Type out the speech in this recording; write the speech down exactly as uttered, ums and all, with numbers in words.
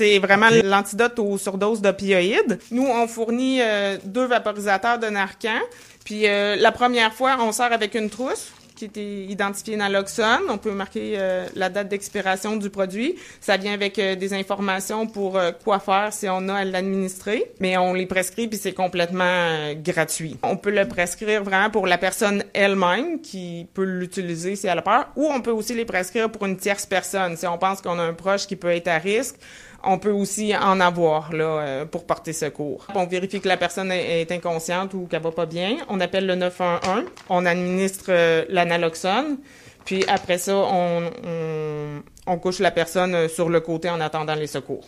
C'est vraiment l'antidote aux surdoses d'opioïdes. Nous, on fournit euh, deux vaporisateurs de Narcan. Puis euh, la première fois, on sort avec une trousse qui était identifiée naloxone. On peut marquer euh, la date d'expiration du produit. Ça vient avec euh, des informations pour euh, quoi faire si on a à l'administrer. Mais on les prescrit puis c'est complètement euh, gratuit. On peut le prescrire vraiment pour la personne elle-même qui peut l'utiliser si elle a peur, ou on peut aussi les prescrire pour une tierce personne. Si on pense qu'on a un proche qui peut être à risque, on peut aussi en avoir là euh, pour porter secours. On vérifie que la personne est, est inconsciente ou qu'elle va pas bien. On appelle le neuf un un. On administre euh, la naloxone. Puis après ça, on, on, on couche la personne sur le côté en attendant les secours.